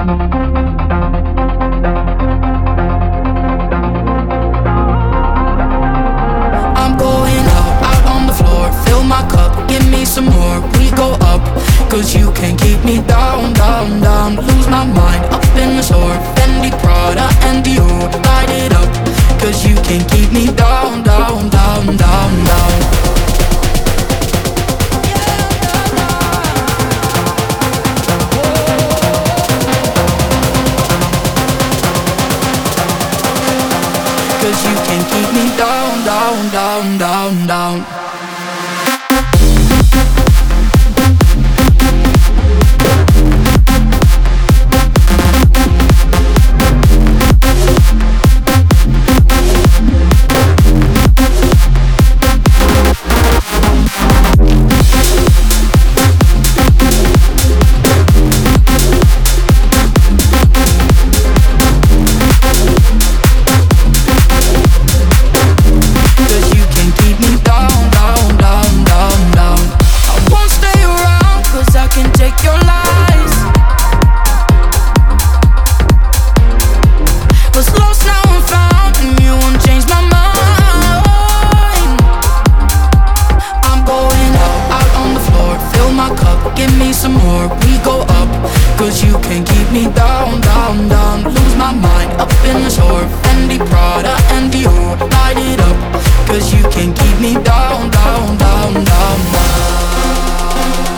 I'm going out on the floor. Fill my cup, give me some more. We go up, cause you can't keep me down, down, down. Lose my mind, up in the store. Fendi, Prada, and Dior. Light it up, cause you can't keep me down, down, down, down, down. Cause you can't keep me down, down, down, down, down. Cause you can't keep me down, down, down. Lose my mind, up in the store. Fendi, Prada, and Dior. Light it up, cause you can't keep me down, down, down, down, down.